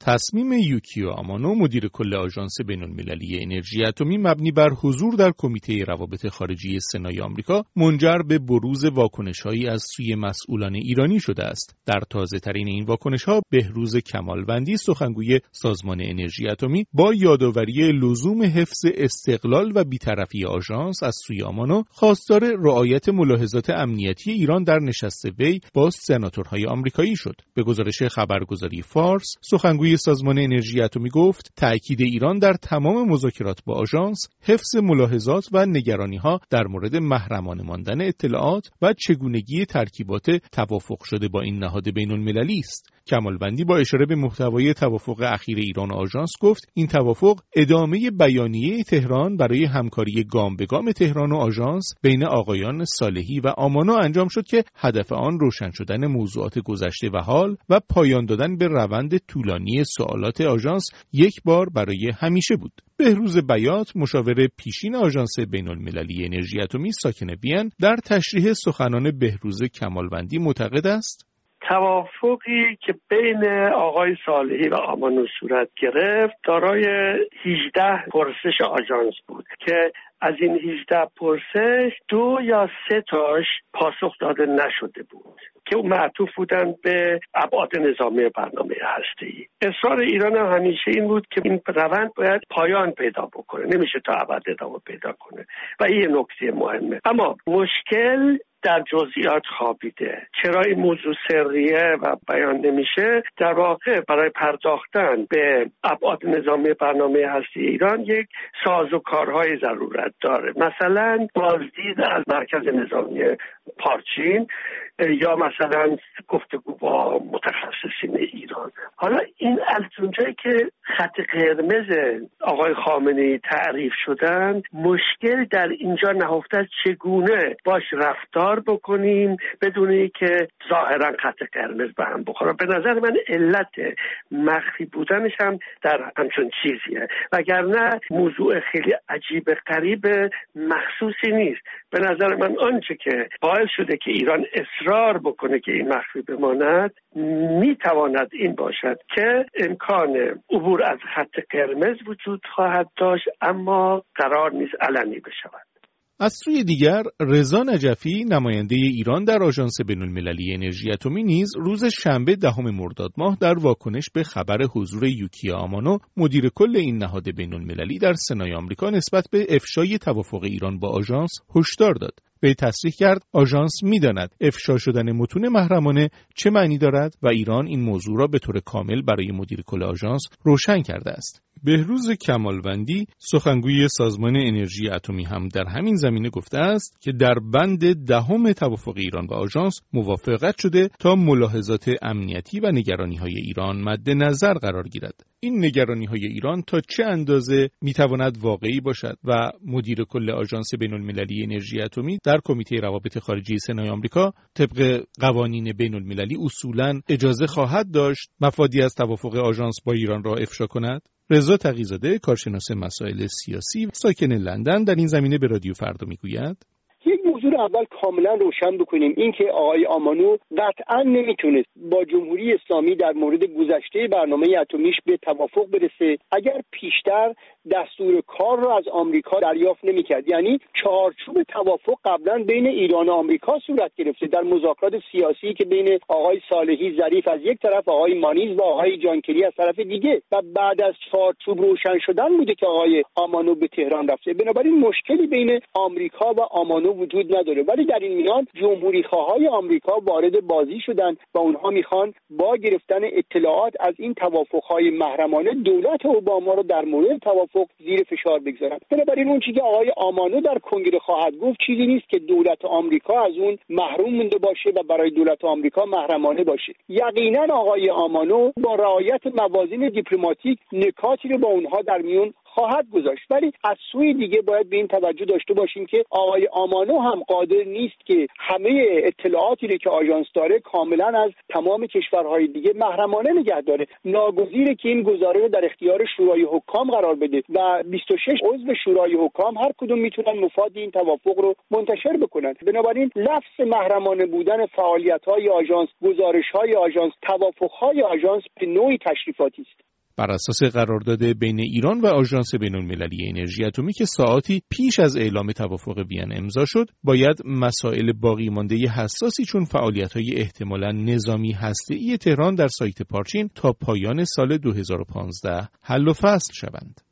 تصمیم یوکیو آمانو مدیر کل آژانس بین‌المللی انرژی اتمی مبنی بر حضور در کمیته روابط خارجی سنای آمریکا منجر به بروز واکنش‌هایی از سوی مسئولان ایرانی شده است. در تازه‌ترین این واکنش‌ها بهروز کمالوندی سخنگوی سازمان انرژی اتمی با یادآوری لزوم حفظ استقلال و بی‌طرفی آژانس از سوی آمانو خواستار رعایت ملاحظات امنیتی ایران در نشست وی با سناتورهای آمریکایی شد. به گزارش خبرگزاری فارس، سخنگوی سازمان انرژی اتمی گفت تأکید ایران در تمام مذاکرات با آژانس حفظ ملاحظات و نگرانی‌ها در مورد محرمانه ماندن اطلاعات و چگونگی ترکیبات توافق شده با این نهاد بین‌المللی است. کمالوندی با اشاره به محتوای توافق اخیر ایران و آژانس گفت این توافق ادامه بیانیه تهران برای همکاری گام به گام تهران و آژانس بین آقایان صالحی و آمانو انجام شد که هدف آن روشن شدن موضوعات گذشته و حال و پایان دادن به روند طولانی سوالات آژانس یک بار برای همیشه بود. بهروز بیات، مشاور پیشین آژانس بین‌المللی انرژی اتمی ساکن وین، در تشریح سخنان بهروز کمالوندی معتقد است توافقی که بین آقای صالحی و آمانو صورت گرفت دارای 18 پرسش آژانس بود که از این 18 پرسش 2 یا 3 تاش پاسخ داده نشده بود که معطوف بودن به ابعاد نظامی برنامه هسته‌ای. اصرار ایران هم همیشه این بود که این روند باید پایان پیدا بکنه، نمیشه تا ابد ادامه پیدا کنه و این نکته مهمه. اما مشکل در جزئیات خوابیده. چرا این موضوع سریه و بیان نمیشه؟ در واقع برای پرداختن به ابعاد نظامی برنامه هسته ایران یک سازوکارهای ضرورت داره. مثلا بازدید از مرکز نظامی پارچین یا مثلا گفتگو با متخصصین ایران. حالا این از اونجایی که خط قرمز آقای خامنه‌ای تعریف شدن، مشکل در اینجا نهفته است چگونه باش رفتار بکنیم بدون اینکه ظاهرا خط قرمز به هم بخوره. به نظر من علت مخفی بودنش هم در همچون چیزیه، وگرنه موضوع خیلی عجیب غریب مخصوصی نیست. به نظر من آنچه که باعث شده که ایران اصرار بکنه که این مخفی بماند میتواند این باشد که امکان عبور از خط قرمز وجود خواهد داشت، اما قرار نیست علنی بشود. از سوی دیگر رضا نجفی نماینده ایران در آژانس بین‌المللی انرژی اتمی نیز روز شنبه 10 مرداد ماه در واکنش به خبر حضور یوکیو آمانو مدیر کل این نهاد بین‌المللی در سنای آمریکا نسبت به افشای توافق ایران با آژانس هشدار داد. وی تصریح کرد آژانس می‌داند افشا شدن متون محرمانه چه معنی دارد و ایران این موضوع را به طور کامل برای مدیر کل آژانس روشن کرده است. بهروز کمالوندی سخنگوی سازمان انرژی اتمی هم در همین زمینه گفته است که در بند 10 توافق ایران و آژانس موافقت شده تا ملاحظات امنیتی و نگرانی‌های ایران مد نظر قرار گیرد. این نگرانی‌های ایران تا چه اندازه می‌تواند واقعی باشد و مدیر کل آژانس بین‌المللی انرژی اتمی در کمیته روابط خارجی سنای آمریکا طبق قوانین بین‌المللی اصولاً اجازه خواهد داشت مفادی از توافق آژانس با ایران را افشا کند؟ رضا تقی‌زاده، کارشناس مسائل سیاسی ساکن لندن، در این زمینه به رادیو فردا میگوید یک موضوع رو اول کاملا روشن بکنیم، این که آقای آمانو قطعا نمیتونست با جمهوری اسلامی در مورد گذشته برنامه اتمیش به توافق برسه اگر پیشتر دستور کار رو از آمریکا دریافت نمی‌کرد. یعنی چارچوب توافق قبلا بین ایران و آمریکا صورت گرفته در مذاکرات سیاسی که بین آقای صالحی ظریف از یک طرف، آقای مانیز و آقای جانکری از طرف دیگه، و بعد از چارچوب روشن شدن بوده که آقای آمانو به تهران رفته. بنابراین مشکلی بین آمریکا و آمانو وجود نداره، ولی در این میان جمهوری خواهای آمریکا وارد بازی شدن و اونها میخوان با گرفتن اطلاعات از این توافق‌های محرمانه دولت اوباما رو در مورد توافق زیر فشار بگذارن. بنابراین اون چیزی که آقای آمانو در کنگره خواهد گفت چیزی نیست که دولت آمریکا از اون محروم مونده باشه و برای دولت آمریکا محرمانه باشه. یقینا آقای آمانو با رعایت موازین دیپلماتیک نکاتی رو با اونها در میون خواهد گذاشت. ولی از سوی دیگه باید به این توجه داشته باشیم که آقای آمانو هم قادر نیست که همه اطلاعاتی که آژانس داره کاملا از تمام کشورهای دیگه محرمانه نگه داره. ناگزیره که این گزاره رو در اختیار شورای حکام قرار بده و 26 عضو شورای حکام هر کدوم میتونن مفاد این توافق رو منتشر بکنن. بنابراین لفظ محرمانه بودن فعالیت‌های آژانس، گزارش‌های آژانس، توافق‌های آژانس به نوعی تشریفاتی است. بر اساس قرارداد بین ایران و آژانس بین‌المللی انرژی اتمی که ساعاتی پیش از اعلام توافق وین امضا شد، باید مسائل باقی مانده حساسی چون فعالیت‌های احتمالاً نظامی هسته‌ای تهران در سایت پارچین تا پایان سال 2015 حل و فصل شوند.